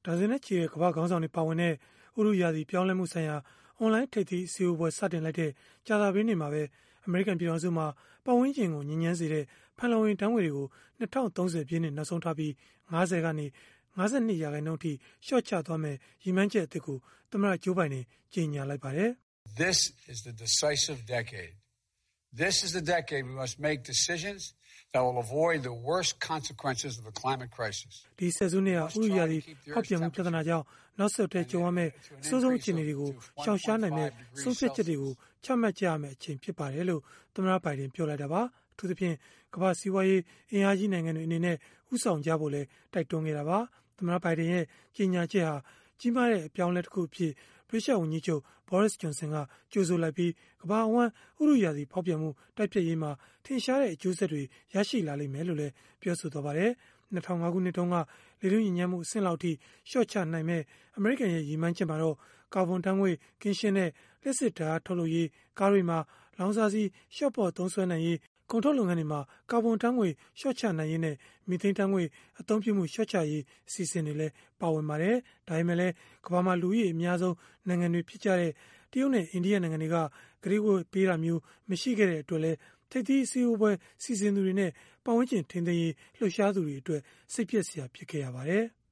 ဒါဇင်နဲ့ချီတဲ့ကမ္ဘာခေါင်းဆောင်တွေပါဝင်တဲ့ဥတုရာသီပြောင်းလဲမှုဆိုင်ရာအွန်လိုင်းထိပ်သီးအစည်းအဝေးစတင်လိုက်တဲ့ကြာသပတေးနေ့မှာပဲအမေရိကန်ပြည်ထောင်စုမှာပတ်ဝန်းကျင်ကိုညစ်ညမ်းစေတဲ့ဖန်လုံအိမ်ဓာတ်ငွေ့တွေကို2030 ပြည့်နှစ်နောက်ဆုံးထားပြီး50ကနေ52%အထိလျှော့ချသွားမယ်ရည်မှန်းချက်အသစ်ကိုသမ္မတဂျိုးဘိုင်ဒန်ကြေညာလိုက်ပါတယ်။ This is the decisive decade. This is the decade we must make decisions that will avoid the worst consequences of the climate crisis. ဒီဆယ်စုနှစ်ဟာဥတုရာသီဖောက်ပြန်မှုပြဿနာကြောင့်နောက်ဆက်တွဲကြုံရမယ့်အဆိုးဆုံးအခြေအနေတွေကိုရှောင်ရှားနိုင်တဲ့ဆုံးဖြတ်ချက်တွေကိုချမှတ်ကြရမယ့်အချိန်ဖြစ်ပါတယ်လို့သမ္မတဘိုင်ဒန်ပြောလိုက်တာပါ။အထူးသဖြင့်ကမ္ဘာစီးပွားရေးအင်အားကြီးနိုင်ငံတွေအနေနဲ့ဥဆောင်ကြဖို့လည်းတိုက်တွန်းခဲ့တာပါ။သမ္မတဘိုင်ဒန်ရဲ့ကြေညာချက်ဟာကြီးမားတဲ့အပြောင်းအလဲတစ်ခုအဖြစ်ဗြိတိန်ဝန်ကြီးချုပ် Boris Johnson ကကြိုဆိုလိုက်ပြီးကမ္ဘာအဝန်းဥတုရာသီဖောက်ပြန်မှုတိုက်ဖျက်ရေးမှာထင်ရှားတဲ့အကျိုးဆက်တွေရရှိလာလိမ့်မယ်လို့လည်းပြောဆိုသွားပါတယ်။2005 ခုနှစ်တုန်းကလေထုညစ်ညမ်းမှုအဆင့်လောက်ထိလျှော့ချနိုင်မဲ့အမေရိကန်ရဲ့ရည်မှန်းချက်မှာတော့ကာဗွန်ဓာတ်ငွေ့ကင်းရှင်းတဲ့လျှပ်စစ်ဓာတ်အားထုတ်လုပ်ရေးကားတွေမှာလောင်စာဆီလျှော့ပေါ့သုံးစွဲနိုင်ရေးကုန်ထုတ်လုပ်ငန်းတွေမှာကာဗွန်ဓာတ်ငွေ့လျှော့ချနိုင်ရေးနဲ့မီသိန်းဓာတ်ငွေ့အသုံးပြုမှုလျှော့ချရေးအစီအစဉ်တွေလည်းပါဝင်ပါတယ်။ဒါပေမဲ့လည်းကမ္ဘာမှာလူဦးရေအများဆုံးနိုင်ငံတွေဖြစ်ကြတဲ့တရုတ်နဲ့အိန္ဒိယနိုင်ငံတွေကကတိကဝတ်ပေးတာမျိုးမရှိခဲ့တဲ့အတွက်လည်းထိပ်သီးအစည်းအဝေးစီစဉ်သူတွေနဲ့ပတ်ဝန်းကျင်ထိန်းသိမ်းရေးလှုပ်ရှားသူတွေအတွက်စိတ်ပျက်စရာဖြစ်ခဲ့ရပါတယ်။